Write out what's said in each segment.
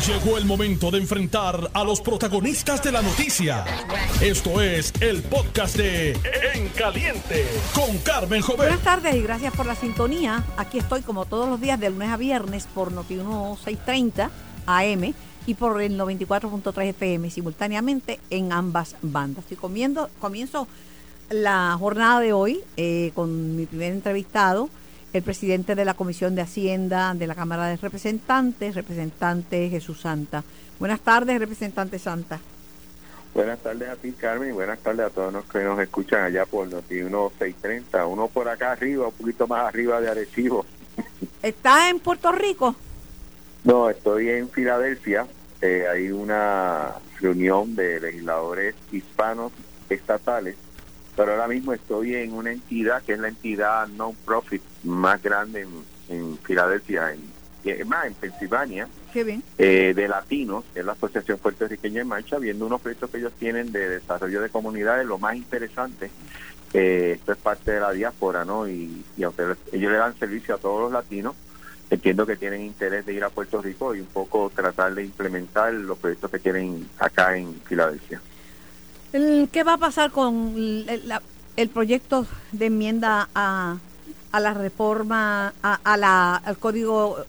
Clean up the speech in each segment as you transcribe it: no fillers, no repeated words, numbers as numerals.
Llegó el momento de enfrentar a los protagonistas de la noticia. Esto es el podcast de En Caliente con Carmen Jovet. Buenas tardes y gracias por la sintonía. Aquí estoy como todos los días de lunes a viernes por Noti1 630 AM y por el 94.3 FM simultáneamente en ambas bandas. Comienzo la jornada de hoy con mi primer entrevistado, el presidente de la Comisión de Hacienda de la Cámara de Representantes, representante Jesús Santa. Buenas tardes, representante Santa. Buenas tardes a ti, Carmen, y buenas tardes a todos los que nos escuchan allá por Noti1 630, uno por acá arriba, un poquito más arriba de Arecibo. ¿Estás en Puerto Rico? No, estoy en Filadelfia. Hay una reunión de legisladores hispanos estatales, pero ahora mismo estoy en una entidad que es la entidad non-profit más grande en Filadelfia, en Pensilvania. Qué bien. De latinos, que es la Asociación Puertorriqueña en Marcha, viendo unos proyectos que ellos tienen de desarrollo de comunidades. Lo más interesante, esto es parte de la diáspora, ¿no? Y aunque ellos le dan servicio a todos los latinos, entiendo que tienen interés de ir a Puerto Rico y un poco tratar de implementar los proyectos que tienen acá en Filadelfia. ¿Qué va a pasar con el proyecto de enmienda a la reforma, al código,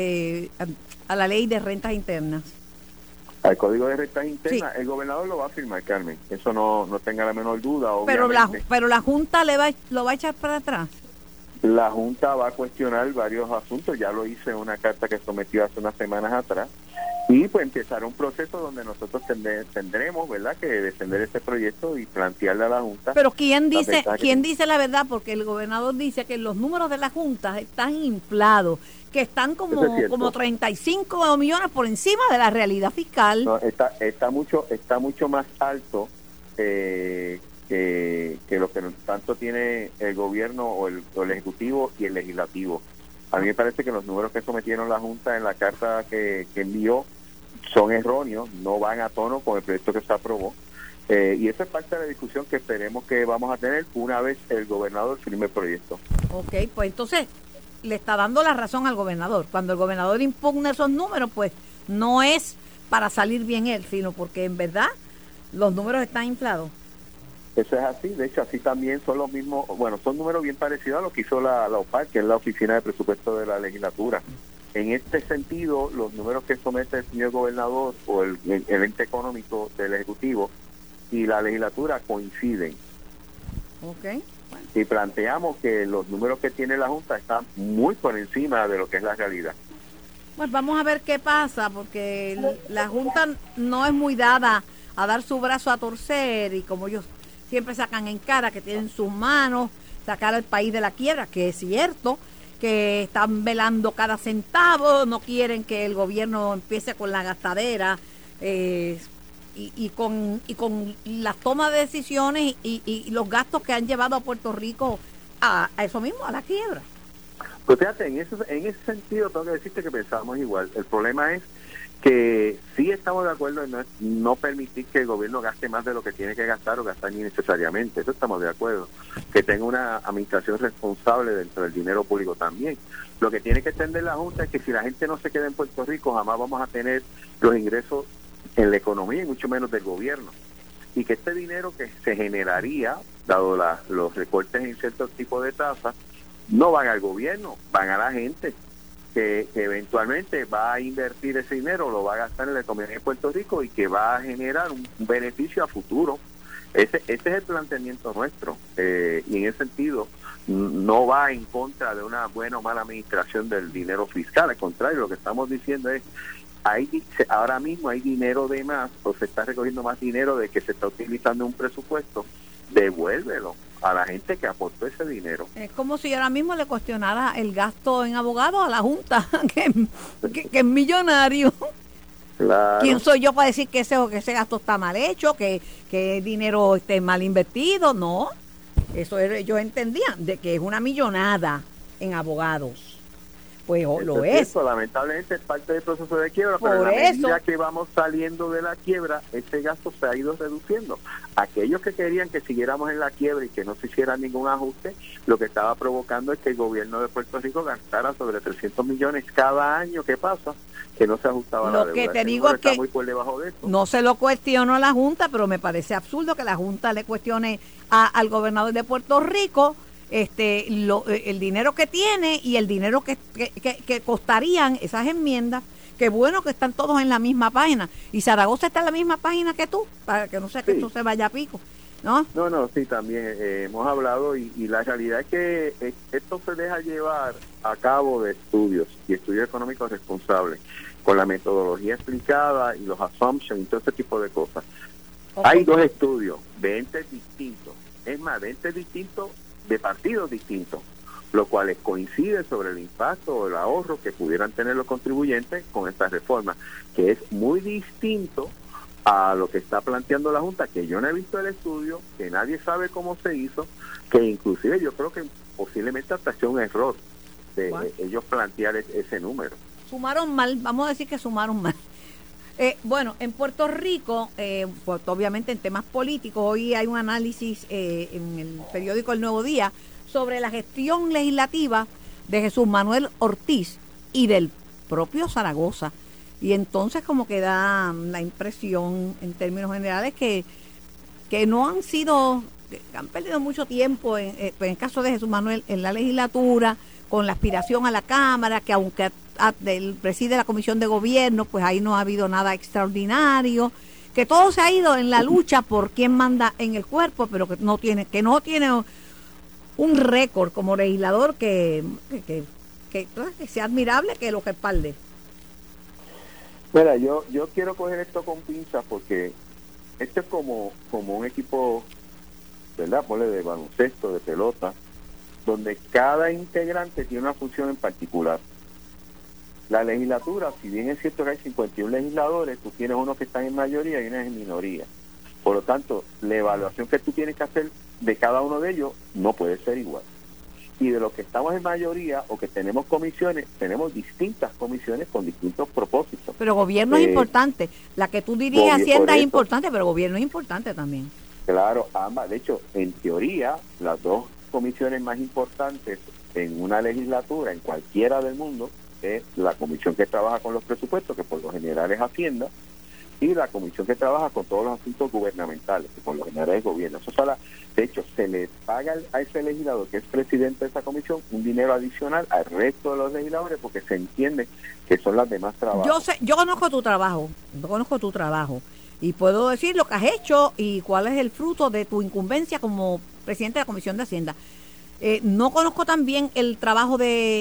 a la ley de rentas internas? Al código de rentas internas, sí. El gobernador lo va a firmar, Carmen. Eso no tenga la menor duda. Pero la Junta lo va a echar para atrás. La Junta va a cuestionar varios asuntos. Ya lo hice en una carta que sometió hace unas semanas atrás. Y pues empezar un proceso donde nosotros tendremos, ¿verdad?, que defender este proyecto y plantearle a la Junta. Pero ¿quién dice la verdad? Porque el gobernador dice que los números de la Junta están inflados, que están como 35 millones por encima de la realidad fiscal. No, está mucho más alto que lo que tanto tiene el gobierno o el Ejecutivo y el Legislativo. A mí me parece que los números que sometieron la Junta en la carta que envió son erróneos, no van a tono con el proyecto que se aprobó. Y esa es parte de la discusión que esperemos que vamos a tener una vez el gobernador firme el proyecto. Ok, pues entonces le está dando la razón al gobernador. Cuando el gobernador impugna esos números, pues no es para salir bien él, sino porque en verdad los números están inflados. Eso es así, de hecho así también son los mismos, bueno, son números bien parecidos a lo que hizo la OPAC, que es la Oficina de Presupuesto de la Legislatura. En este sentido, los números que somete el señor gobernador o el ente económico del Ejecutivo y la Legislatura coinciden. Okay. Bueno. Y planteamos que los números que tiene la Junta están muy por encima de lo que es la realidad. Pues vamos a ver qué pasa, porque la Junta no es muy dada a dar su brazo a torcer, y como ellos siempre sacan en cara que tienen sus manos, sacar al país de la quiebra, que es cierto, que están velando cada centavo, no quieren que el gobierno empiece con la gastadera y con la toma de decisiones y los gastos que han llevado a Puerto Rico a eso mismo, a la quiebra. Pues fíjate, en ese sentido tengo que decirte que pensamos igual. El problema es que sí estamos de acuerdo en no permitir que el gobierno gaste más de lo que tiene que gastar o gastar innecesariamente. Eso estamos de acuerdo. Que tenga una administración responsable dentro del dinero público también. Lo que tiene que entender la Junta es que si la gente no se queda en Puerto Rico, jamás vamos a tener los ingresos en la economía y mucho menos del gobierno. Y que este dinero que se generaría, dado los recortes en ciertos tipos de tasas, no van al gobierno, van a la gente. Que eventualmente va a invertir ese dinero, lo va a gastar en la economía de Puerto Rico y que va a generar un beneficio a futuro. Ese es el planteamiento nuestro, y en ese sentido no va en contra de una buena o mala administración del dinero fiscal. Al contrario, lo que estamos diciendo es ahora mismo hay dinero de más, o se está recogiendo más dinero de que se está utilizando un presupuesto. Devuélvelo a la gente que aportó ese dinero. Es como si ahora mismo le cuestionara el gasto en abogados a la Junta, que es millonario. Claro. ¿Quién soy yo para decir que ese gasto está mal hecho, que el dinero esté mal invertido? No, eso ellos entendían, de que es una millonada en abogados. Pues Eso lo es. cierto, lamentablemente es parte del proceso de quiebra, Por pero a la medida eso que vamos saliendo de la quiebra, ese gasto se ha ido reduciendo. Aquellos que querían que siguiéramos en la quiebra y que no se hiciera ningún ajuste, lo que estaba provocando es que el gobierno de Puerto Rico gastara sobre 300 millones cada año que pasa, que no se ajustaba la deuda. Lo que te Ese digo es número está que muy por debajo de eso. no se lo cuestiono a la Junta, pero me parece absurdo que la Junta le cuestione al gobernador de Puerto Rico el dinero que tiene y el dinero que costarían esas enmiendas. Qué bueno que están todos en la misma página. Y Zaragoza está en la misma página que tú, para que no sea que esto se vaya a pico, ¿no? No, sí, también hemos hablado y la realidad es que esto se deja llevar a cabo de estudios y estudios económicos responsables, con la metodología explicada y los assumptions y todo ese tipo de cosas. Okay. Hay 2 estudios de entes distintos, es más, de entes distintos de partidos distintos, lo cual coincide sobre el impacto o el ahorro que pudieran tener los contribuyentes con esta reforma, que es muy distinto a lo que está planteando la Junta, que yo no he visto el estudio, que nadie sabe cómo se hizo, que inclusive yo creo que posiblemente hasta sea un error de ellos plantear ese número. Sumaron mal, vamos a decir que sumaron mal. Bueno, en Puerto Rico, pues obviamente en temas políticos, hoy hay un análisis en el periódico El Nuevo Día sobre la gestión legislativa de Jesús Manuel Ortiz y del propio Zaragoza. Y entonces como que da la impresión en términos generales que no han sido, que han perdido mucho tiempo en el caso de Jesús Manuel en la legislatura, con la aspiración a la Cámara, que aunque él preside la Comisión de Gobierno, pues ahí no ha habido nada extraordinario, que todo se ha ido en la lucha por quién manda en el cuerpo, pero que no tiene un récord como legislador que sea admirable, que lo respalde. Mira, yo quiero coger esto con pinzas porque esto es como un equipo, ¿verdad? Ponle de baloncesto, de pelota, donde cada integrante tiene una función en particular. La legislatura, si bien es cierto que hay 51 legisladores, tú tienes unos que están en mayoría y unos en minoría. Por lo tanto, la evaluación que tú tienes que hacer de cada uno de ellos no puede ser igual. Y de los que estamos en mayoría o que tenemos comisiones, tenemos distintas comisiones con distintos propósitos. Pero gobierno es importante. La que tú diriges, Hacienda, es importante, pero gobierno es importante también. Claro, ambas. De hecho, en teoría, las 2 comisiones más importantes en una legislatura, en cualquiera del mundo, es la comisión que trabaja con los presupuestos, que por lo general es Hacienda, y la comisión que trabaja con todos los asuntos gubernamentales, que por lo general es gobierno. De hecho, se le paga a ese legislador, que es presidente de esa comisión, un dinero adicional al resto de los legisladores, porque se entiende que son las demás trabajos. Yo conozco tu trabajo, y puedo decir lo que has hecho y cuál es el fruto de tu incumbencia como presidente de la Comisión de Hacienda. No conozco también el trabajo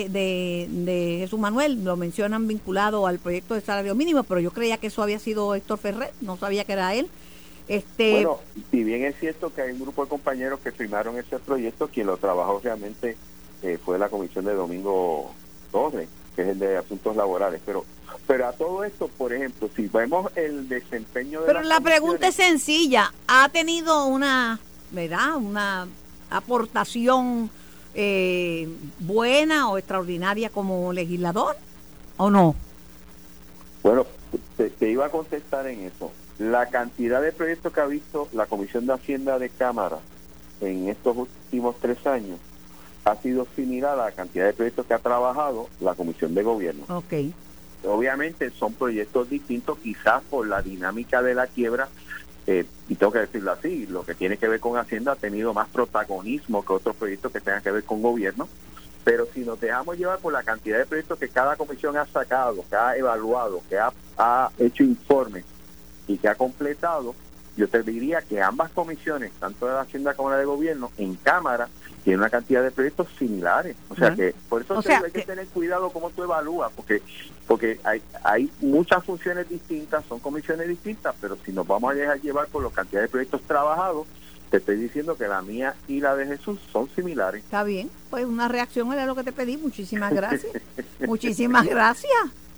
de Jesús Manuel, lo mencionan vinculado al proyecto de salario mínimo, pero yo creía que eso había sido Héctor Ferrer, no sabía que era él. Bueno, si bien es cierto que hay un grupo de compañeros que firmaron ese proyecto, quien lo trabajó realmente fue la comisión de Domingo Torres, que es el de asuntos laborales, pero a todo esto, por ejemplo, si vemos el desempeño de pero la pregunta es sencilla, ¿ha tenido una aportación buena o extraordinaria como legislador o no? Bueno, te iba a contestar en eso. La cantidad de proyectos que ha visto la Comisión de Hacienda de Cámara en estos últimos 3 años ha sido similar a la cantidad de proyectos que ha trabajado la Comisión de Gobierno. Okay. Obviamente son proyectos distintos, quizás por la dinámica de la quiebra, y tengo que decirlo así, lo que tiene que ver con Hacienda ha tenido más protagonismo que otros proyectos que tengan que ver con gobierno, pero si nos dejamos llevar por la cantidad de proyectos que cada comisión ha sacado, que ha evaluado, que ha hecho informes y que ha completado, yo te diría que ambas comisiones, tanto de la Hacienda como la de Gobierno, en Cámara, tienen una cantidad de proyectos similares. O sea que, por eso hay que tener cuidado cómo tú evalúas, porque hay muchas funciones distintas, son comisiones distintas, pero si nos vamos a dejar llevar por la cantidad de proyectos trabajados, te estoy diciendo que la mía y la de Jesús son similares. Está bien, pues una reacción era lo que te pedí. Muchísimas gracias. Muchísimas gracias.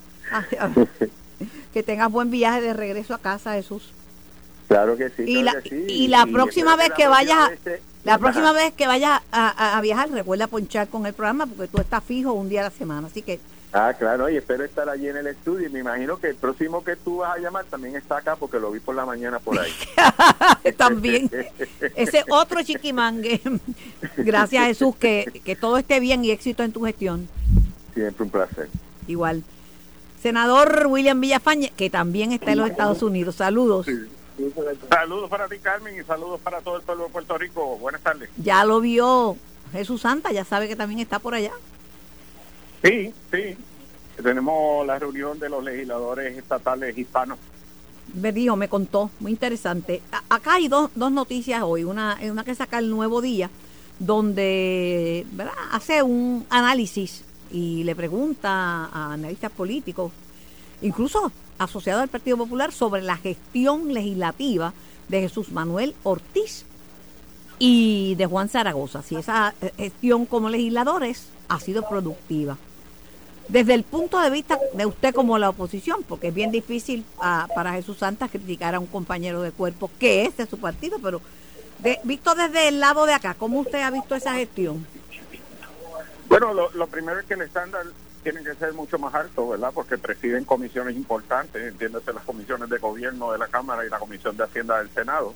Que tengas buen viaje de regreso a casa, Jesús. Claro que sí. Y la próxima vez que vayas a viajar, recuerda ponchar con el programa, porque tú estás fijo un día a la semana, así que Ah, claro, y espero estar allí en el estudio. Y me imagino que el próximo que tú vas a llamar también está acá porque lo vi por la mañana por ahí. También. Ese otro chiquimangue. Gracias, Jesús, que todo esté bien y éxito en tu gestión. Siempre un placer. Igual. Senador William Villafañe, que también está en los Estados Unidos. Saludos. Sí. Saludos para ti, Carmen, y saludos para todo el pueblo de Puerto Rico. Buenas tardes. Ya lo vio Jesús Santa, ya sabe que también está por allá. Sí. Tenemos la reunión de los legisladores estatales hispanos. Me contó, muy interesante. Acá hay dos noticias hoy, una que saca el Nuevo Día, donde, ¿verdad?, hace un análisis y le pregunta a analistas políticos, incluso asociados al Partido Popular, sobre la gestión legislativa de Jesús Manuel Ortiz y de Juan Zaragoza, si esa gestión como legisladores ha sido productiva. Desde el punto de vista de usted como la oposición, porque es bien difícil para Jesús Santa criticar a un compañero de cuerpo que es de su partido, pero visto desde el lado de acá, ¿cómo usted ha visto esa gestión? Bueno, lo primero es que el estándar tiene que ser mucho más alto, ¿verdad? Porque presiden comisiones importantes, entiéndase las comisiones de gobierno de la Cámara y la Comisión de Hacienda del Senado.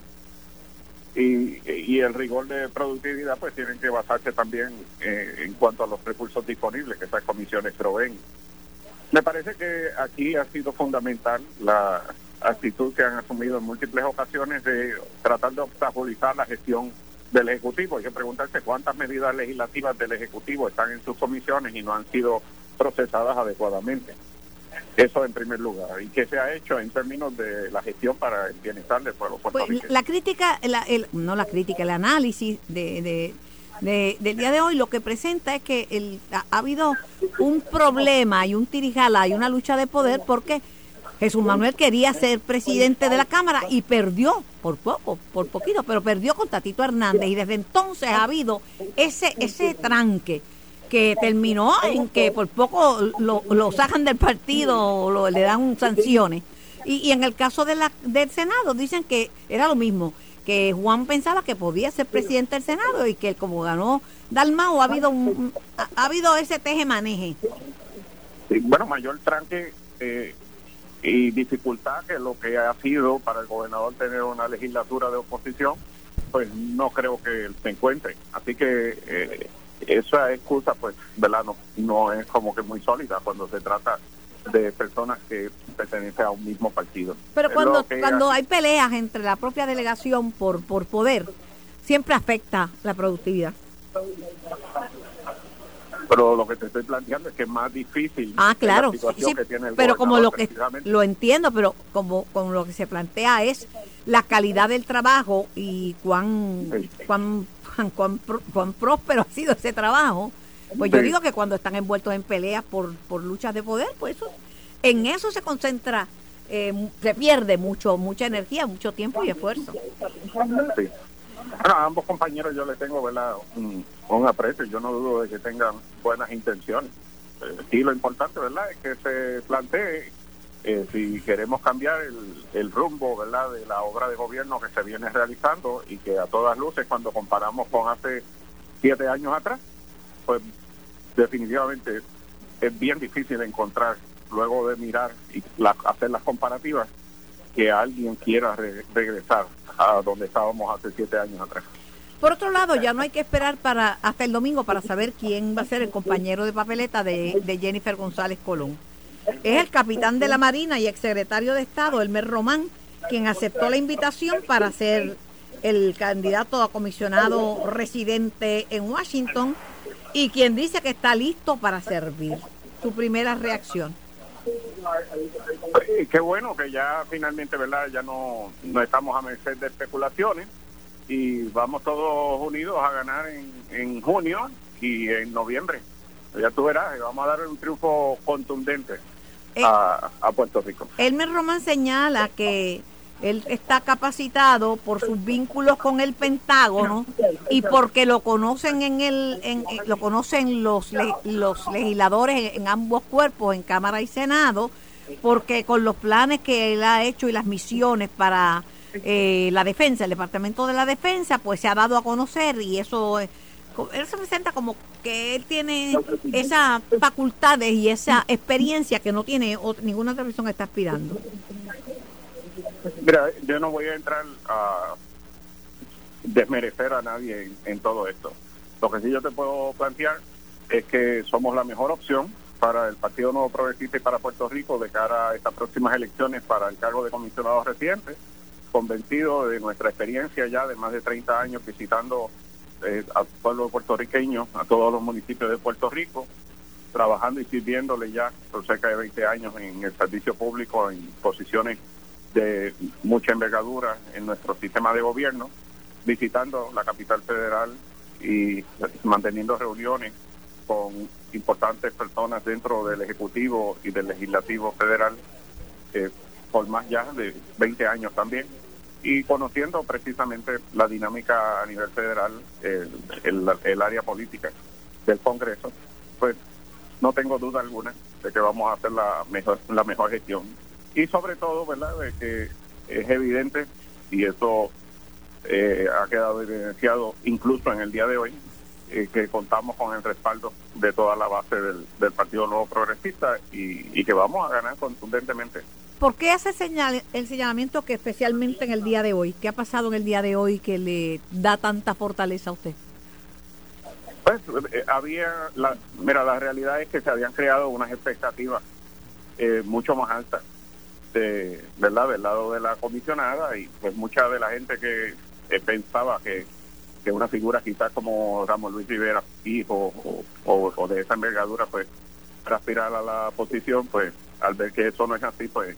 Y el rigor de productividad pues tienen que basarse también en cuanto a los recursos disponibles que esas comisiones proveen. Me parece que aquí ha sido fundamental la actitud que han asumido en múltiples ocasiones de tratar de obstaculizar la gestión del Ejecutivo. Hay que preguntarse cuántas medidas legislativas del Ejecutivo están en sus comisiones y no han sido procesadas adecuadamente. Eso en primer lugar. ¿Y qué se ha hecho en términos de la gestión para el bienestar del pueblo puertorriqueño? Pues la crítica, el análisis del día de hoy lo que presenta es que ha habido un problema y un tirijala y una lucha de poder porque Jesús Manuel quería ser presidente de la Cámara y perdió por poquito, pero perdió con Tatito Hernández y desde entonces ha habido ese tranque que terminó en que por poco lo sacan del partido o le dan sanciones. Y en el caso del Senado dicen que era lo mismo, que Juan pensaba que podía ser presidente del Senado y que como ganó Dalmau ha habido ese teje-maneje. Sí, bueno, mayor tranque y dificultad que lo que ha sido para el gobernador tener una legislatura de oposición, pues no creo que se encuentre. Así que esa excusa, pues, ¿verdad? No es como que muy sólida cuando se trata de personas que pertenecen a un mismo partido. Pero cuando hay peleas entre la propia delegación por poder, siempre afecta la productividad. Pero lo que te estoy planteando es que es más difícil. Claro, la situación que tiene el pero como lo entiendo, pero como lo que se plantea es la calidad del trabajo y cuán próspero ha sido ese trabajo, pues yo digo que cuando están envueltos en peleas por luchas de poder, pues en eso se concentra, se pierde mucha energía, mucho tiempo y esfuerzo. Sí. Bueno, a ambos compañeros yo les tengo, ¿verdad?, un aprecio. Yo no dudo de que tengan buenas intenciones. Sí, lo importante, ¿verdad?, es que se plantee si queremos cambiar el rumbo, ¿verdad?, de la obra de gobierno que se viene realizando y que a todas luces, cuando comparamos con hace 7 años atrás, pues definitivamente es bien difícil encontrar, luego de mirar y hacer las comparativas, que alguien quiera regresar a donde estábamos hace 7 años atrás. Por otro lado, ya no hay que esperar hasta el domingo para saber quién va a ser el compañero de papeleta de Jennifer González Colón. Es el capitán de la Marina y exsecretario de Estado, Elmer Román, quien aceptó la invitación para ser el candidato a comisionado residente en Washington y quien dice que está listo para servir. Su primera reacción. Qué bueno que ya finalmente, ¿verdad?, ya no estamos a merced de especulaciones y vamos todos unidos a ganar en junio y en noviembre. Ya tú verás, vamos a dar un triunfo contundente a Puerto Rico. Elmer Román señala que él está capacitado por sus vínculos con el Pentágono y porque lo conocen lo conocen los legisladores en ambos cuerpos, en Cámara y Senado, porque con los planes que él ha hecho y las misiones para la defensa, el Departamento de la Defensa, pues se ha dado a conocer y eso él se presenta como que él tiene esas facultades y esa experiencia que no tiene ninguna otra persona que está aspirando. Mira, yo no voy a entrar a desmerecer a nadie en todo esto. Lo que sí yo te puedo plantear es que somos la mejor opción para el Partido Nuevo Progresista y para Puerto Rico de cara a estas próximas elecciones para el cargo de comisionado residente, convencido de nuestra experiencia ya de más de 30 años visitando al pueblo puertorriqueño, a todos los municipios de Puerto Rico, trabajando y sirviéndole ya por cerca de 20 años en el servicio público en posiciones de mucha envergadura en nuestro sistema de gobierno, visitando la capital federal y manteniendo reuniones con importantes personas dentro del Ejecutivo y del Legislativo Federal por más ya de 20 años también, y conociendo precisamente la dinámica a nivel federal, el área política del Congreso, pues no tengo duda alguna de que vamos a hacer la mejor gestión. Y sobre todo, ¿verdad?, de que es evidente, y eso ha quedado evidenciado incluso en el día de hoy, que contamos con el respaldo de toda la base del Partido Nuevo Progresista y que vamos a ganar contundentemente. ¿Por qué hace el señalamiento que especialmente en el día de hoy? ¿Qué ha pasado en el día de hoy que le da tanta fortaleza a usted? Pues la realidad es que se habían creado unas expectativas mucho más altas ¿verdad?, del lado de la comisionada, y pues mucha de la gente que pensaba que una figura quizás como Ramón Luis Rivera, hijo o de esa envergadura, pues para aspirar a la posición, pues al ver que eso no es así, pues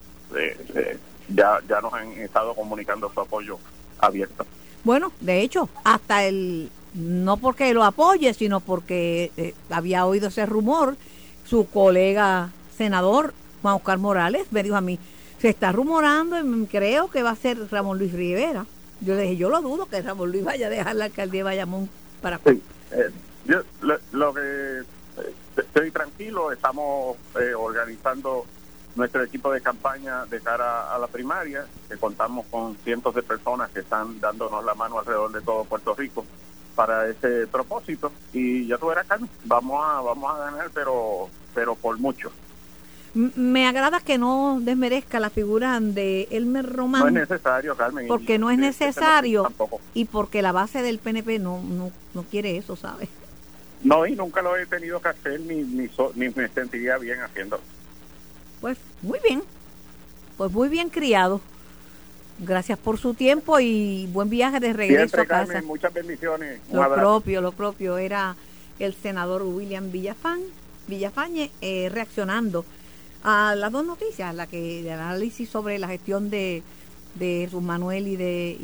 ya nos han estado comunicando su apoyo abierto. Bueno, de hecho, hasta no porque lo apoye, sino porque había oído ese rumor, su colega senador Juan Oscar Morales me dijo a mí, se está rumorando y creo que va a ser Ramón Luis Rivera. Yo le dije, yo lo dudo que Ramón Luis vaya a dejar la alcaldía de Bayamón para... Sí, yo lo que estoy tranquilo, estamos organizando nuestro equipo de campaña de cara a la primaria, que contamos con cientos de personas que están dándonos la mano alrededor de todo Puerto Rico para ese propósito, y ya tú verás, Carmen, vamos a ganar, pero por mucho. Me agrada que no desmerezca la figura de Elmer Román. No es necesario, Carmen. Porque no es necesario y porque la base del PNP no quiere eso, ¿sabes? No, y nunca lo he tenido que hacer ni me sentiría bien haciéndolo. Pues muy bien. Pues muy bien criado. Gracias por su tiempo y buen viaje de regreso siempre, a casa. Carmen, muchas bendiciones. Lo propio era el senador William Villafañe reaccionando a las dos noticias, el análisis sobre la gestión de Jesús Manuel y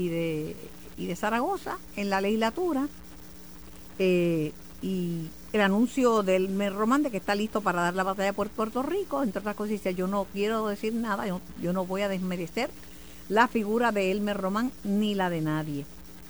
de Zaragoza en la legislatura, y el anuncio del Elmer Román de que está listo para dar la batalla por Puerto Rico, entre otras cosas. Dice, yo no quiero decir nada, yo no voy a desmerecer la figura de Elmer Román ni la de nadie.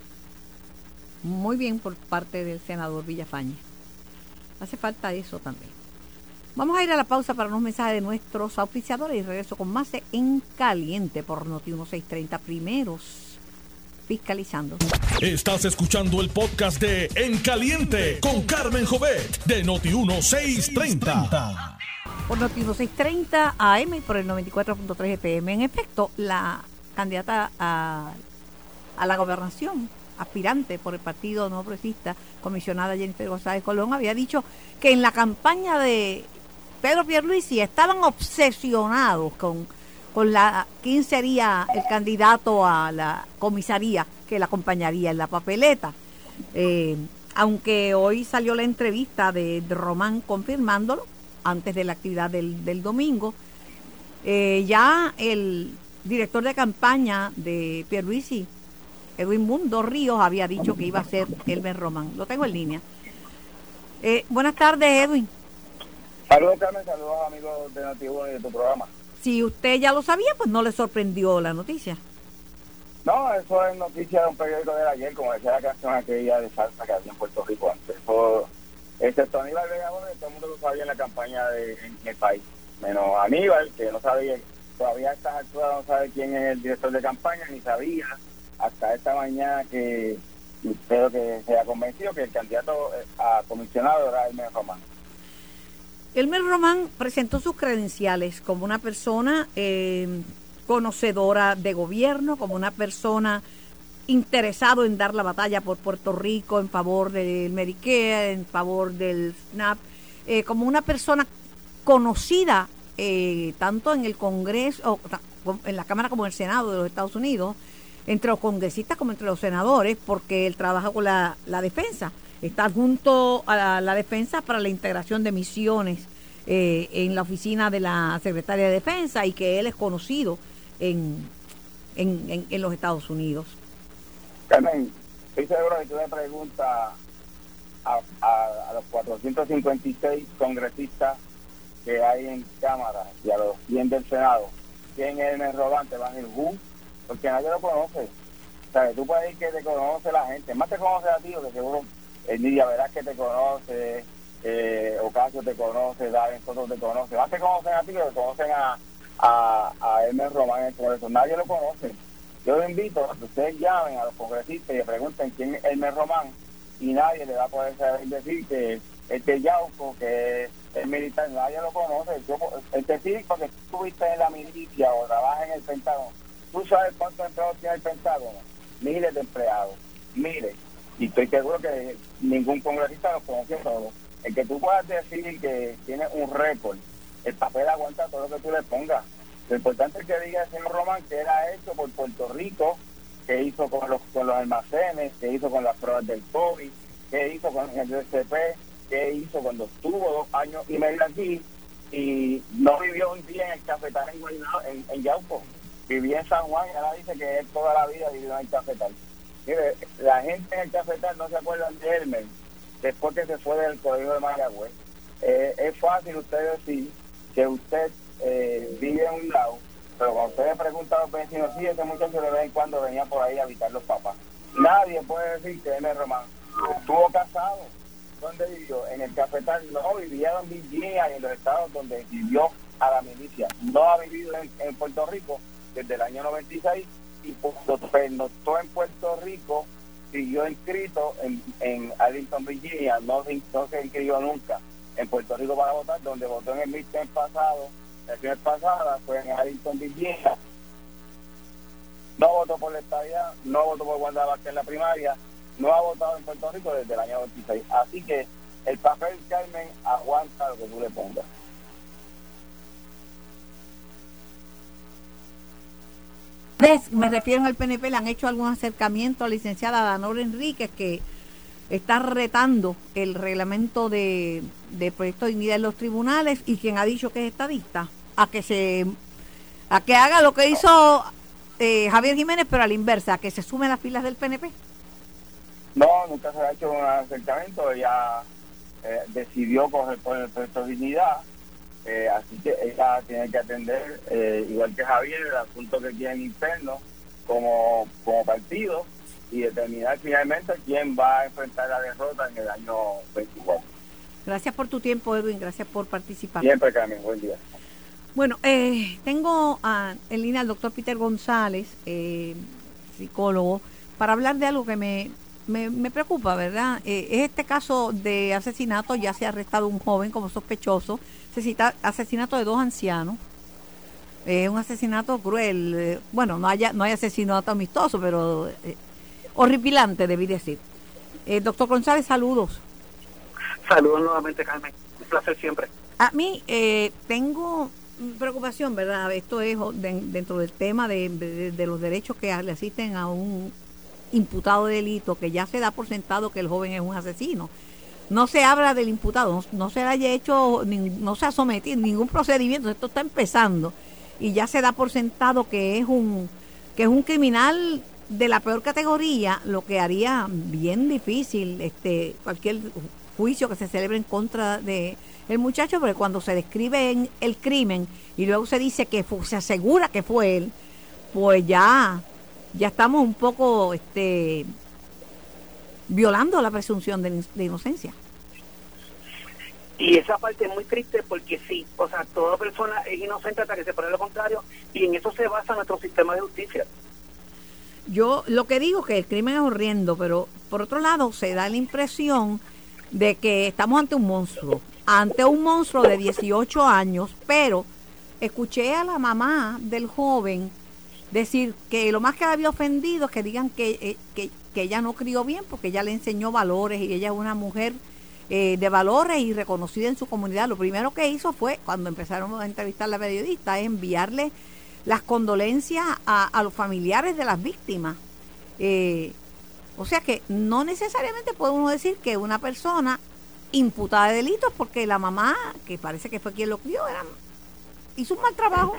Muy bien por parte del senador Villafañe. Hace falta eso también. Vamos a ir a la pausa para unos mensajes de nuestros auspiciadores y regreso con más En Caliente por Noti 1630, primeros fiscalizando. Estás escuchando el podcast de En Caliente con Carmen Jovet de Noti 1630. Por Noti 1630 AM y por el 94.3 FM. En efecto, la candidata a la gobernación, aspirante por el Partido Nuevo Progresista, comisionada Jennifer González Colón, había dicho que en la campaña de Pedro Pierluisi estaban obsesionados con quién sería el candidato a la comisaría que la acompañaría en la papeleta. Aunque hoy salió la entrevista de Román confirmándolo antes de la actividad del domingo, ya el director de campaña de Pierluisi, Edwin Mundo Ríos, había dicho que iba a ser Elmer Román. Lo tengo en línea. Buenas tardes, Edwin. Saludos, Carmen, saludos amigos de Noti1 y de tu programa. Si usted ya lo sabía, pues no le sorprendió la noticia. No, eso es noticia de un periódico de ayer, como decía la canción aquella de salsa que había en Puerto Rico antes. Eso, excepto Aníbal Vega, todo el mundo lo sabía en la campaña en el país. Menos Aníbal, que no sabía, todavía a estas alturas no sabe quién es el director de campaña, ni sabía hasta esta mañana que espero que sea convencido que el candidato a comisionado era Elmer Román. Elmer Román presentó sus credenciales como una persona conocedora de gobierno, como una persona interesado en dar la batalla por Puerto Rico en favor del Medicare, en favor del SNAP, como una persona conocida tanto en el Congreso, en la Cámara como en el Senado de los Estados Unidos, entre los congresistas como entre los senadores, porque él trabaja con la defensa. Está junto a la defensa para la integración de misiones en la oficina de la Secretaria de Defensa, y que él es conocido en los Estados Unidos. Carmen, estoy seguro que tú le preguntas a los 456 congresistas que hay en Cámara y a los 100 del Senado quién es el robante, van a decir porque nadie lo conoce. O sea, tú puedes decir que te conoce la gente, más te conoce a ti, que seguro Nidia Verás que te conoce, Ocasio te conoce, David Soto te conoce, más te conocen a ti que te conocen a Elmer Román en el Congreso. Nadie lo conoce. Yo les invito a que ustedes llamen a los congresistas y le pregunten quién es Elmer Román, y nadie le va a poder saber decir que este Yauco, que es militar, nadie lo conoce. Es decir, porque tú estuviste en la milicia o trabajas en el Pentágono, tú sabes cuántos empleados tiene el Pentágono, miles de empleados, miles, y estoy seguro que ningún congresista los conoce todos. El que tú puedas decir que tiene un récord, el papel aguanta todo lo que tú le pongas. Lo importante es que diga el señor Román que era hecho por Puerto Rico, que hizo con los almacenes, que hizo con las pruebas del COVID, que hizo con el DCP, que hizo cuando estuvo 2 años y medio aquí y no vivió un día en el Cafetal en Yauco, vivía en San Juan, y ahora dice que él toda la vida vivió en el Cafetal. Mire, la gente en el Cafetal no se acuerdan de Elmer después que se fue del colegio de Mayagüez. Es fácil usted decir que usted vive en un lado, pero cuando usted le pregunta a los vecinos, sí, ese muchacho de vez en cuando venía por ahí a visitar los papás. Nadie puede decir que Elmer Román estuvo casado. ¿Dónde vivió? En el Cafetal. No, vivía en Virginia y en los estados donde vivió a la milicia. No ha vivido en Puerto Rico desde el año 96, y cuando pernoctó en Puerto Rico siguió inscrito en Arlington, Virginia. No se inscribió nunca en Puerto Rico para votar. Donde votó en el midterm pasado, la elección pasada, fue en Arlington, Virginia. No votó por la estadía, no votó por Wanda Vázquez en la primaria, no ha votado en Puerto Rico desde el año 26. Así que el papel, Carmen, aguanta lo que tú le pongas. Me refiero al PNP, le han hecho algún acercamiento a la licenciada Danora Enríquez, que está retando el reglamento de proyecto de dignidad en los tribunales, y quien ha dicho que es estadista, a que haga lo que hizo Javier Jiménez, pero a la inversa, a que se sume a las filas del PNP. No, nunca se ha hecho un acercamiento. Ella decidió coger por el proyecto de dignidad, así que ella tiene que atender, igual que Javier, el asunto que quieren interno como partido, y determinar finalmente quién va a enfrentar la derrota en el año 24. Gracias por tu tiempo, Edwin, gracias por participar. Siempre, Carmen, buen día. Bueno, tengo en línea al doctor Peter González, psicólogo, para hablar de algo que me preocupa, ¿verdad? Es este caso de asesinato. Ya se ha arrestado un joven como sospechoso, asesinato de 2 ancianos. Un asesinato cruel, bueno, no hay asesinato amistoso, pero horripilante, debí decir. Doctor González, saludos. Saludos nuevamente, Carmen, un placer siempre. A mí tengo preocupación, ¿verdad? Esto es dentro del tema de los derechos que le asisten a un imputado de delito, que ya se da por sentado que el joven es un asesino. No se habla del imputado, no se haya hecho, no se ha sometido ningún procedimiento. Esto está empezando y ya se da por sentado que es un criminal de la peor categoría, lo que haría bien difícil cualquier juicio que se celebre en contra de el muchacho, porque cuando se describe el crimen y luego se dice que se asegura que fue él, pues ya estamos un poco violando la presunción de inocencia. Y esa parte es muy triste, porque sí, o sea, toda persona es inocente hasta que se pruebe lo contrario, y en eso se basa nuestro sistema de justicia. yo lo que digo es que el crimen es horrendo, pero por otro lado se da la impresión de que estamos ante un monstruo de 18 años, pero escuché a la mamá del joven decir que lo más que la había ofendido es que digan que ella no crió bien porque ella le enseñó valores y ella es una mujer de valores y reconocida en su comunidad. Lo primero que hizo fue, cuando empezaron a entrevistar a la periodista, es enviarle las condolencias a los familiares de las víctimas. O sea que no necesariamente puede uno decir que una persona imputada de delitos, porque la mamá, que parece que fue quien lo crió, hizo un mal trabajo.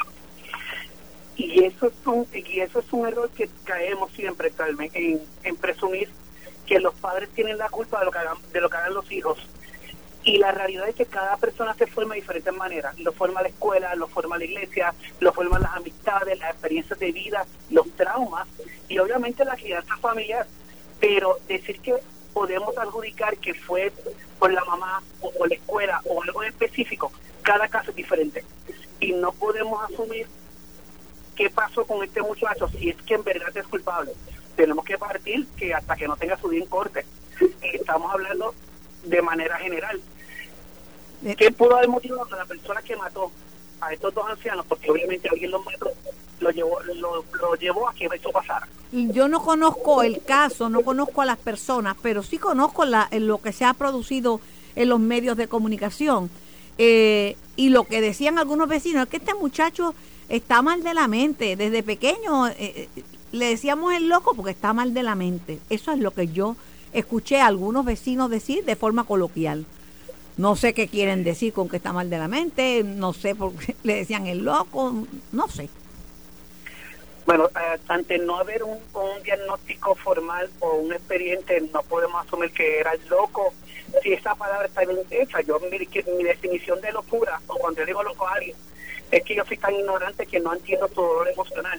Y eso es un error que caemos siempre, Carmen, en presumir que los padres tienen la culpa de lo que hagan los hijos. Y la realidad es que cada persona se forma de diferentes maneras. Lo forma la escuela, lo forma la iglesia, lo forman las amistades, las experiencias de vida, los traumas y obviamente la crianza familiar. Pero decir que podemos adjudicar que fue por la mamá o por la escuela o algo específico, cada caso es diferente. Y no podemos asumir qué pasó con este muchacho si es que en verdad es culpable. Tenemos que partir que hasta que no tenga su día en corte. Estamos hablando de manera general. ¿Qué pudo haber motivado a la persona que mató a estos dos ancianos? Porque obviamente alguien los mató, lo llevó a que eso pasara. Yo no conozco el caso, no conozco a las personas, pero sí conozco lo que se ha producido en los medios de comunicación. Y lo que decían algunos vecinos es que este muchacho está mal de la mente. Desde pequeño le decíamos el loco porque está mal de la mente. Eso es lo que yo escuché a algunos vecinos decir de forma coloquial. No sé qué quieren decir con que está mal de la mente, no sé por qué le decían el loco, no sé. Bueno, ante no haber un diagnóstico formal o un expediente, no podemos asumir que era el loco. Si esa palabra está bien hecha, mi definición de locura, o cuando yo digo loco a alguien, es que yo soy tan ignorante que no entiendo tu dolor emocional.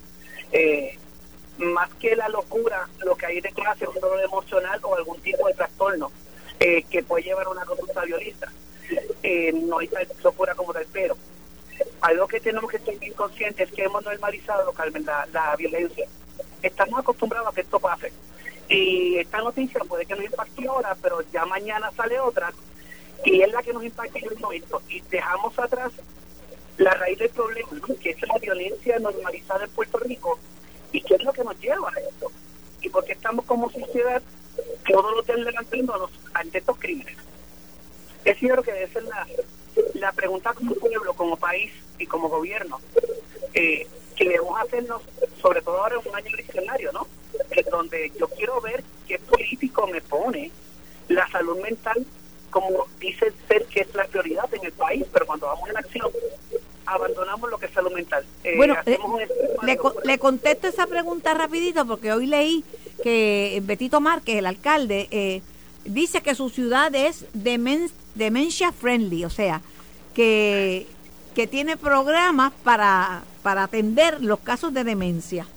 Más que la locura, lo que hay detrás es un dolor emocional o algún tipo de trastorno que puede llevar a una conducta violenta. No hay tal locura como tal, pero algo que tenemos que estar bien conscientes es que hemos normalizado, Carmen, la violencia. Estamos acostumbrados a que esto pase. Y esta noticia puede que nos impacte ahora, pero ya mañana sale otra, y es la que nos impacta en el momento. Y dejamos atrás la raíz del problema, ¿no? Que es la violencia normalizada en Puerto Rico. ¿Y qué es lo que nos lleva a esto? ¿Y por qué estamos como sociedad todos los días levantándonos ante estos crímenes? Eso yo creo que debe ser la pregunta como pueblo, como país y como gobierno, que debemos hacernos, sobre todo ahora en un año eleccionario, ¿no? Donde yo quiero ver qué político me pone la salud mental como dice ser que es la prioridad en el país, pero cuando vamos en acción abandonamos lo que es salud mental. Bueno, le contesto esa pregunta rapidito porque hoy leí que Betito Márquez, el alcalde, dice que su ciudad es dementia friendly, o sea, que tiene programas para atender los casos de demencia.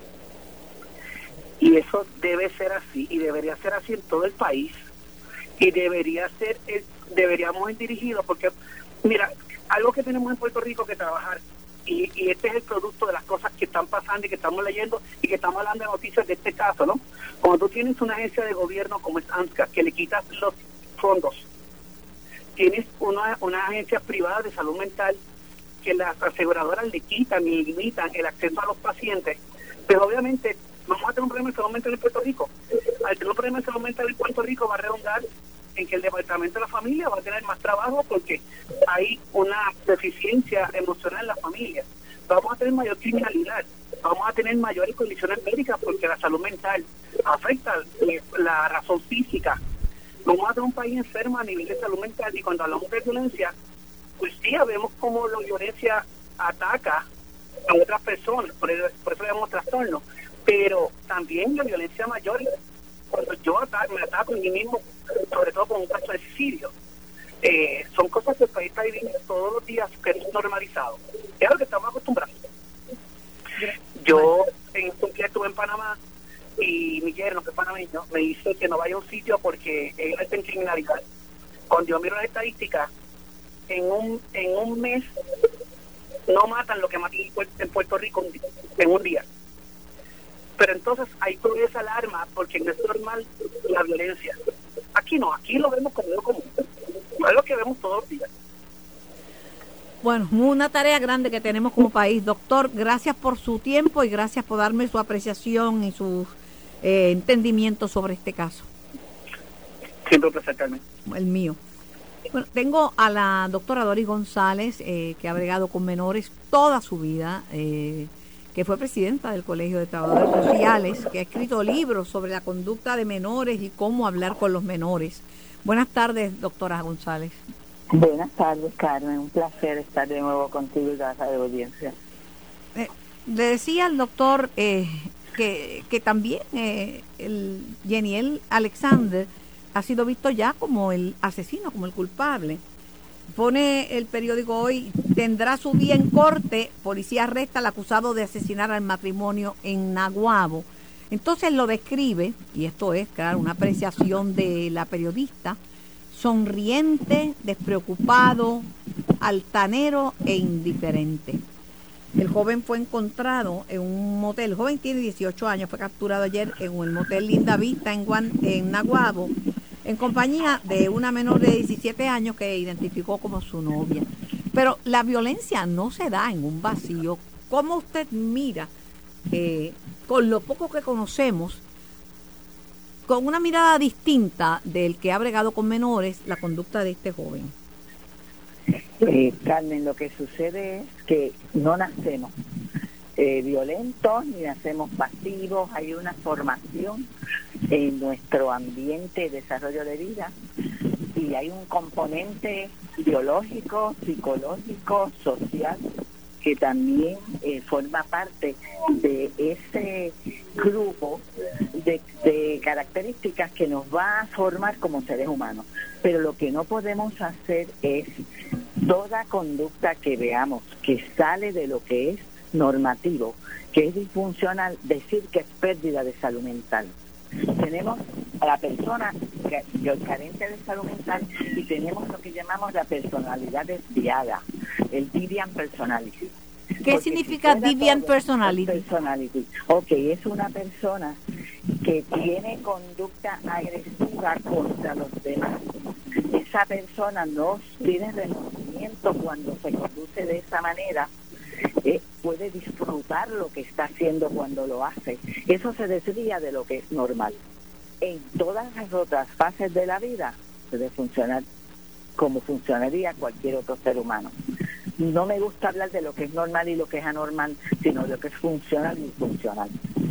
Y eso debe ser así, y debería ser así en todo el país, y deberíamos ir dirigidos, porque mira, algo que tenemos en Puerto Rico que trabajar, y este es el producto de las cosas que están pasando y que estamos leyendo y que estamos hablando de noticias de este caso, ¿no? Cuando tú tienes una agencia de gobierno como es ANSCA, que le quitas los fondos, tienes una agencia privada de salud mental que las aseguradoras le quitan y limitan el acceso a los pacientes, pero obviamente vamos a tener un problema de salud mental en Puerto Rico. Al tener un problema de salud mental en Puerto Rico va a redundar en que el Departamento de la Familia va a tener más trabajo porque hay una deficiencia emocional en la familia. Vamos a tener mayor criminalidad, vamos a tener mayores condiciones médicas porque la salud mental afecta la razón física. Vamos a tener un país enfermo a nivel de salud mental, y cuando hablamos de violencia, pues sí, vemos cómo la violencia ataca a otras personas, por eso llamamos trastorno, pero también la violencia mayor, cuando yo me ataco a mí mismo, sobre todo con un caso de suicidio. Son cosas que el país está viviendo todos los días, que es normalizado. Es lo que estamos acostumbrados. Yo en un día estuve en Panamá y mi yerno, que es panameño, me dice que no vaya a un sitio porque él está en criminalidad. Cuando yo miro las estadísticas, en un mes no matan lo que matan en Puerto Rico en un día. Pero entonces hay toda esa alarma porque no es normal la violencia. Aquí no, aquí lo vemos como algo común. No es lo que vemos todos los días. Bueno, una tarea grande que tenemos como país. Doctor, gracias por su tiempo y gracias por darme su apreciación y su entendimiento sobre este caso. Siempre un placer, Carmen. El mío. Bueno, tengo a la doctora Doris González, que ha bregado con menores toda su vida, que fue presidenta del Colegio de Trabajadores Sociales, que ha escrito libros sobre la conducta de menores y cómo hablar con los menores. Buenas tardes, doctora González. Buenas tardes, Carmen. Un placer estar de nuevo contigo y la audiencia. Le decía al doctor que también el Yaniel Alexander ha sido visto ya como el asesino, como el culpable. Pone el periódico hoy, tendrá su día en corte, policía arresta al acusado de asesinar al matrimonio en Naguabo. Entonces lo describe, y esto es, claro, una apreciación de la periodista, sonriente, despreocupado, altanero e indiferente. El joven fue encontrado en un motel, el joven tiene 18 años, fue capturado ayer en el motel Linda Vista en Naguabo, en compañía de una menor de 17 años que identificó como su novia. Pero la violencia no se da en un vacío. ¿Cómo usted mira, con lo poco que conocemos, con una mirada distinta del que ha bregado con menores, la conducta de este joven? Carmen, lo que sucede es que no nacemos violentos ni nacemos pasivos. Hay una formación en nuestro ambiente de desarrollo de vida y hay un componente biológico, psicológico, social que también forma parte de ese grupo de características que nos va a formar como seres humanos. Pero lo que no podemos hacer es toda conducta que veamos que sale de lo que es normativo, que es disfuncional, decir que es pérdida de salud mental. Tenemos a la persona carente de salud mental y tenemos lo que llamamos la personalidad desviada, el deviant personality. ¿Qué significa deviant personality? Ok, es una persona que tiene conducta agresiva contra los demás. Esa persona no tiene remordimiento cuando se conduce de esa manera. Puede disfrutar lo que está haciendo cuando lo hace. Eso se desvía de lo que es normal. En todas las otras fases de la vida puede funcionar como funcionaría cualquier otro ser humano. No me gusta hablar de lo que es normal y lo que es anormal, sino de lo que es funcional y disfuncional.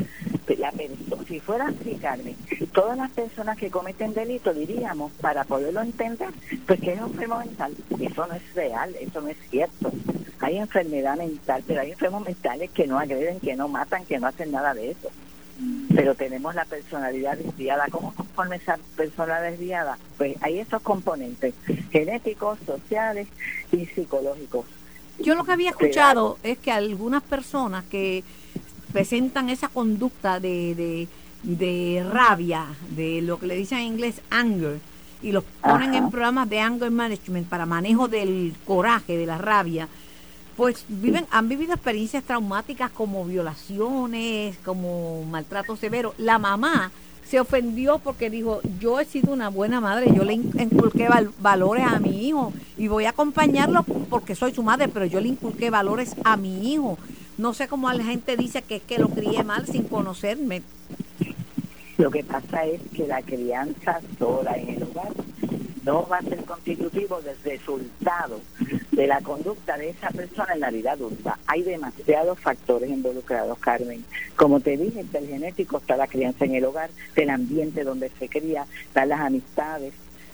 Si fuera así, Carmen, todas las personas que cometen delito, diríamos, para poderlo entender, pues que es enfermo mental. Eso no es real, eso no es cierto. Hay enfermedad mental, pero hay enfermos mentales que no agreden, que no matan, que no hacen nada de eso. Pero tenemos la personalidad desviada. ¿Cómo conforme esa personalidad desviada? Pues hay esos componentes genéticos, sociales y psicológicos. Yo lo que había escuchado es que algunas personas que presentan esa conducta de rabia, de lo que le dicen en inglés anger, y los ponen en programas de anger management para manejo del coraje, de la rabia, pues han vivido experiencias traumáticas como violaciones, como maltrato severo. La mamá se ofendió porque dijo, yo he sido una buena madre, yo le inculqué valores a mi hijo y voy a acompañarlo porque soy su madre, pero yo le inculqué valores a mi hijo. No sé cómo la gente dice que es que lo crié mal sin conocerme. Lo que pasa es que la crianza sola en el hogar no va a ser constitutivo del resultado de la conducta de esa persona en la vida adulta. Hay demasiados factores involucrados, Carmen. Como te dije, está el genético, está la crianza en el hogar, el ambiente donde se cría, están las amistades.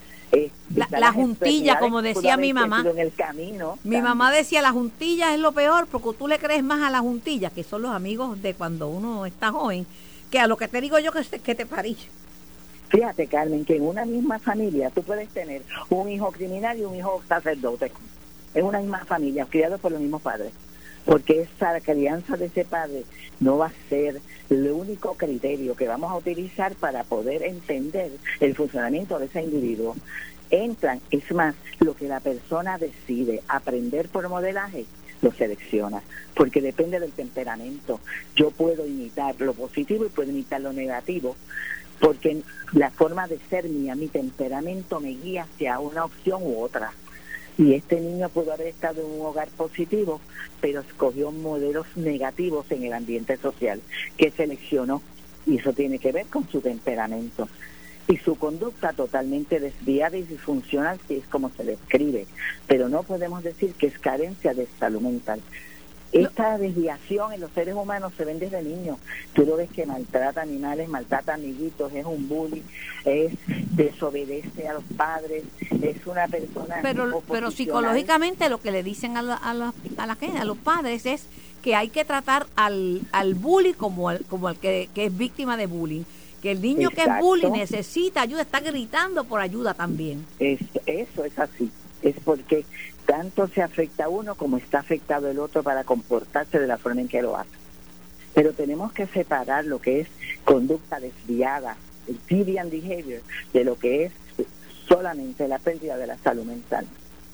La juntilla, como decía mi mamá. En el camino, mi mamá decía, la juntilla es lo peor, porque tú le crees más a la juntilla, que son los amigos de cuando uno está joven, que a lo que te digo yo que te parí. Fíjate, Carmen, que en una misma familia tú puedes tener un hijo criminal y un hijo sacerdote. En una misma familia, criados por los mismos padres. Porque esa crianza de ese padre no va a ser el único criterio que vamos a utilizar para poder entender el funcionamiento de ese individuo. Es más, lo que la persona decide aprender por modelaje lo selecciona, porque depende del temperamento. Yo puedo imitar lo positivo y puedo imitar lo negativo, porque la forma de ser mía, mi temperamento me guía hacia una opción u otra. Y este niño pudo haber estado en un hogar positivo, pero escogió modelos negativos en el ambiente social que seleccionó, y eso tiene que ver con su temperamento. Y su conducta totalmente desviada y disfuncional, que es como se describe, pero no podemos decir que es carencia de salud mental. Esta desviación en los seres humanos se ven desde niños. Tú lo ves que maltrata animales, maltrata amiguitos, es un bully, desobedece a los padres, es una persona... Pero psicológicamente lo que le dicen a los padres es que hay que tratar al bully como el que es víctima de bullying. Que el niño que es bully necesita ayuda, está gritando por ayuda también. Eso es así. Es porque tanto se afecta a uno como está afectado el otro para comportarse de la forma en que lo hace. Pero tenemos que separar lo que es conducta desviada, el deviant behavior, de lo que es solamente la pérdida de la salud mental.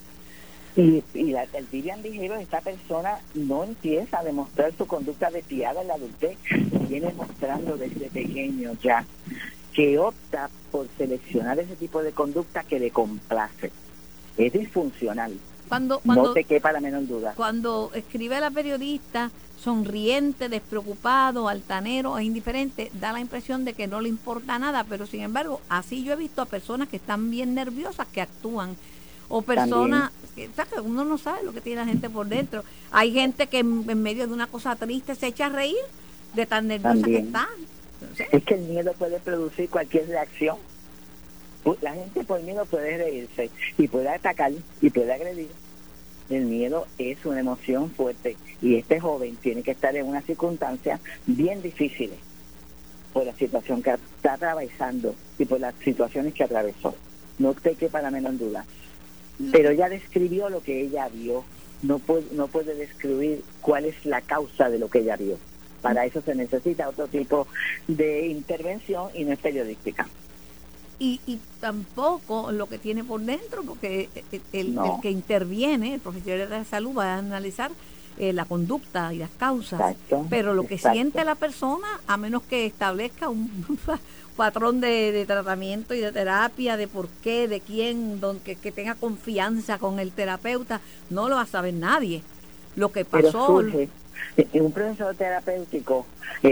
Y el deviant behavior, esta persona no empieza a demostrar su conducta desviada en la adultez, viene mostrando desde pequeño ya, que opta por seleccionar ese tipo de conducta que le complace. Es disfuncional. Cuando no te quepa la menor duda. Cuando escribe la periodista, sonriente, despreocupado, altanero e indiferente, da la impresión de que no le importa nada, pero sin embargo, así yo he visto a personas que están bien nerviosas que actúan, o personas que uno no sabe lo que tiene la gente por dentro. Hay gente que en medio de una cosa triste se echa a reír de tan nerviosa que está. Entonces, es que el miedo puede producir cualquier reacción. La gente por miedo puede reírse y puede atacar y puede agredir. El miedo es una emoción fuerte y este joven tiene que estar en unas circunstancias bien difíciles por la situación que está atravesando y por las situaciones que atravesó. No te quepa la menor duda. Pero ella describió lo que ella vio. No puede describir cuál es la causa de lo que ella vio. Para eso se necesita otro tipo de intervención y no es periodística. Y tampoco lo que tiene por dentro, porque el que interviene, el profesional de la salud, va a analizar la conducta y las causas. Exacto, pero lo que siente la persona, a menos que establezca un patrón de tratamiento y de terapia, de por qué, de quién, que tenga confianza con el terapeuta, no lo va a saber nadie. Lo que pasó... Pero surge, en un proceso terapéutico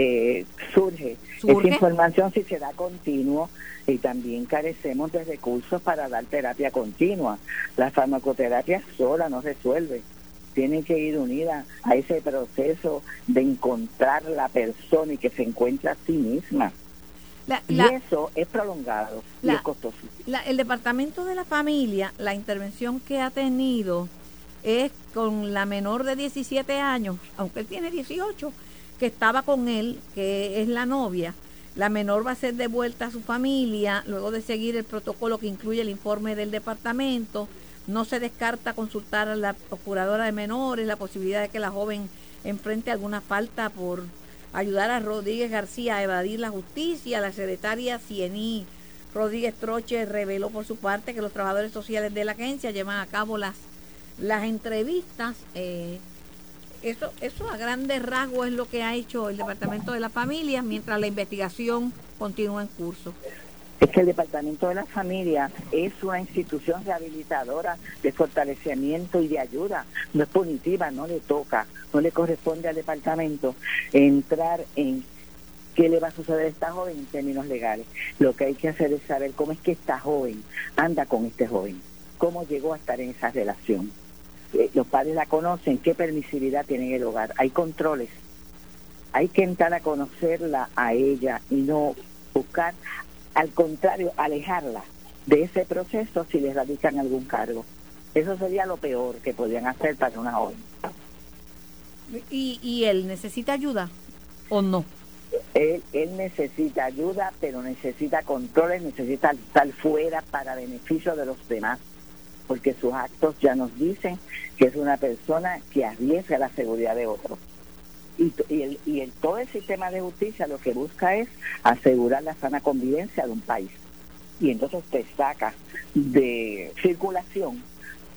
surge esa información si se da continuo, y también carecemos de recursos para dar terapia continua. La farmacoterapia sola no resuelve. Tiene que ir unida a ese proceso de encontrar la persona y que se encuentre a sí misma. Y eso es prolongado y es costoso. El Departamento de la Familia, la intervención que ha tenido es con la menor de 17 años, aunque él tiene 18, que estaba con él, que es la novia. La menor va a ser devuelta a su familia luego de seguir el protocolo que incluye el informe del departamento. No se descarta consultar a la procuradora de menores la posibilidad de que la joven enfrente alguna falta por ayudar a Rodríguez García a evadir la justicia. La secretaria Ciení Rodríguez Troche reveló por su parte que los trabajadores sociales de la agencia llevan a cabo las entrevistas. Eso a grandes rasgos es lo que ha hecho el Departamento de la Familia mientras la investigación continúa en curso. Es que el Departamento de la Familia es una institución rehabilitadora de fortalecimiento y de ayuda. No es punitiva, no le toca, no le corresponde al departamento entrar en qué le va a suceder a esta joven en términos legales. Lo que hay que hacer es saber cómo es que esta joven anda con este joven, cómo llegó a estar en esa relación. Los padres la conocen, qué permisividad tiene en el hogar. Hay controles. Hay que entrar a conocerla a ella y no buscar, al contrario, alejarla de ese proceso si le radican algún cargo. Eso sería lo peor que podrían hacer para una joven. ¿Y él necesita ayuda o no? Él necesita ayuda, pero necesita controles, necesita estar fuera para beneficio de los demás, porque sus actos ya nos dicen que es una persona que arriesga la seguridad de otros. Y todo el sistema de justicia lo que busca es asegurar la sana convivencia de un país. Y entonces te saca de circulación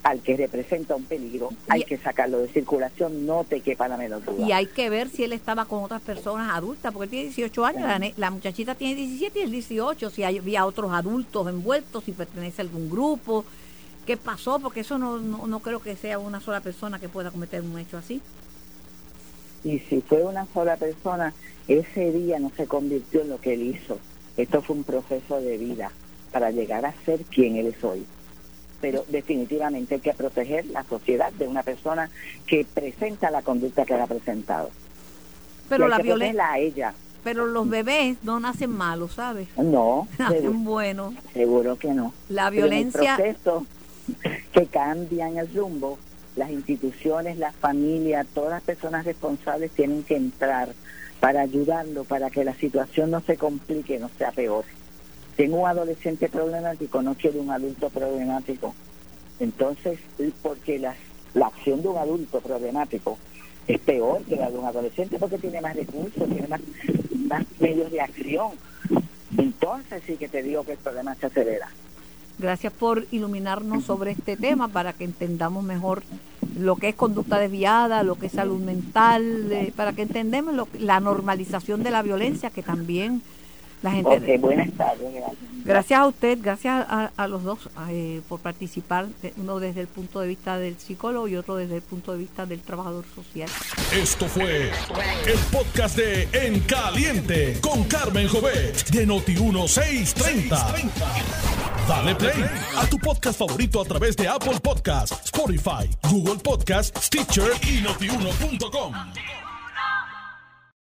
al que representa un peligro, hay que sacarlo de circulación, no te quepa la menor duda. Y hay que ver si él estaba con otras personas adultas, porque él tiene 18 años, la muchachita tiene 17 y el 18, si había otros adultos envueltos, si pertenece a algún grupo, qué pasó, porque eso no creo que sea una sola persona que pueda cometer un hecho así. Y si fue una sola persona, ese día no se convirtió en lo que él hizo. Esto fue un proceso de vida para llegar a ser quien él es hoy. Pero definitivamente hay que proteger la sociedad de una persona que presenta la conducta que él ha presentado. Pero la violencia a ella. Pero los bebés no nacen malos, ¿sabes? No, nacen buenos. Seguro que no. La violencia. Pero en el proceso que cambian el rumbo, las instituciones, las familias, todas las personas responsables tienen que entrar para ayudarlo, para que la situación no se complique, no sea peor. Tengo un adolescente problemático, no quiero un adulto problemático. Entonces, porque la acción de un adulto problemático es peor que la de un adolescente porque tiene más recursos, tiene más medios de acción. Entonces sí que te digo que el problema se acelera. Gracias por iluminarnos sobre este tema para que entendamos mejor lo que es conducta desviada, lo que es salud mental, para que entendamos la normalización de la violencia que también la gente... Okay, buenas tardes. Gracias a usted, gracias a los dos por participar, uno desde el punto de vista del psicólogo y otro desde el punto de vista del trabajador social. Esto fue el podcast de En Caliente con Carmen Jovet de Noti1630. Dale play a tu podcast favorito a través de Apple Podcasts, Spotify, Google Podcasts, Stitcher y Notiuno.com.